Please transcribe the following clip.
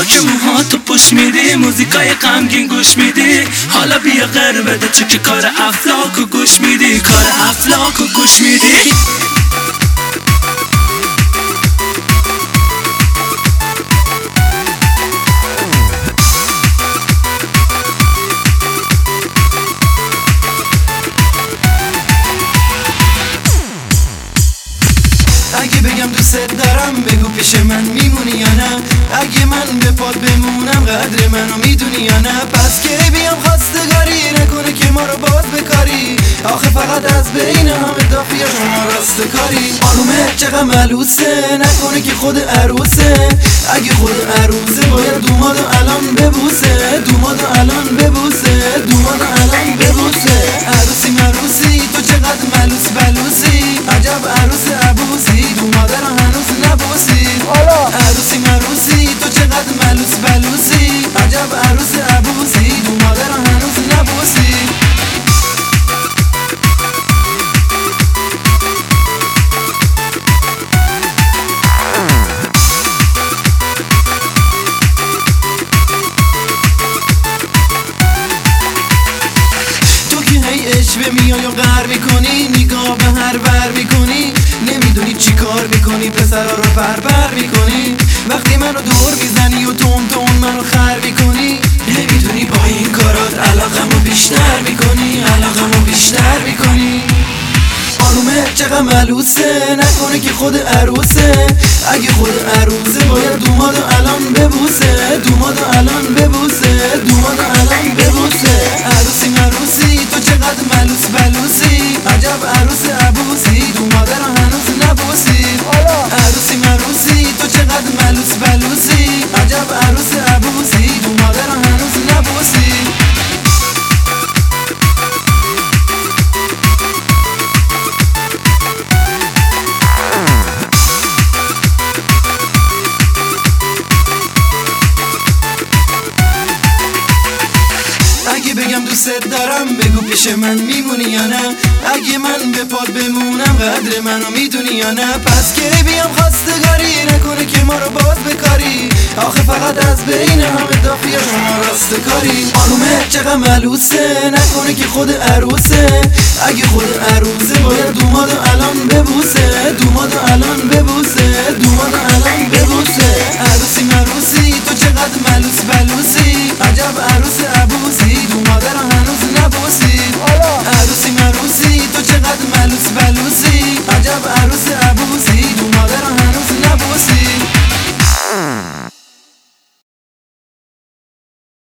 که موهاتو پوش میدی، موزیکای غمگین گوش میدی. حالا بیا غر بده تو که کار افلاکو گوش میدی، کار افلاکو گوش میدی. اگه بگم دوست دارم بگو پیش من میمونی یا نه؟ اگه من به پات بمونم قدر منو میدونی یا نه؟ پس که بیام خواستگاری نکنه که ما رو باز بکاری. آخه فقط از بین همه دافیه شما راست کاری. آرومه چقدر ملوسه نکنه که خود عروسه. اگه خود عروسه باید دومادو الان ببوسه، دومادو الان ببوسه، دومادو الان ببوسه. عروسی مروسی تو چقدر ملوس بلوسی، عجب عروس عبوسی، دوماده رو هنوز نبوسی. عروسی مروسی تو چقدر ملوس بلوسی، عجب عروس عبوسی، دوماده رو هنوز نبوسی. اشوه میای و غر میکنی، نگاه به هر بر میکنی. نمیدونی چی کار میکنی، پسرا رو بربر میکنی. وقتی منو دور میزنی و تون تون منو خر میکنی. نمیدونی با این کارات علاقمو بیشتر میکنی، علاقمو بیشتر میکنی. آرومه چقدر ملوسه نکنه که خود عروسه. اگه خود عروسه باید دومادو الان ببوسه، دومادو الان ببوسه، دومادو الان ببوسه. عروسی مروسی تو چقدر ملوس بلوسی، عجب عروس عبوسی، دوماده رو هنوز نبوسی. عروسی مروسی تو چقدر ملوس بلوسی، عجب عروس عبوسی، دوماده رو هنوز نبوسی. اگه بگم دوست دارم بگو پیش من میمونی یا نه؟ اگه من به پات بمونم قدر منو میدونی یا نه؟ پس که بیام خواستگاری نکنه که ما رو باز بکاری. آخه فقط از بین همه دافیه شما راست کاری. آرومه چقدر ملوسه نکنه که خود عروسه. اگه خود عروسه باید دومادو الان ببوسه، دومادو الان ببوسه، دومادو الان ببوسه.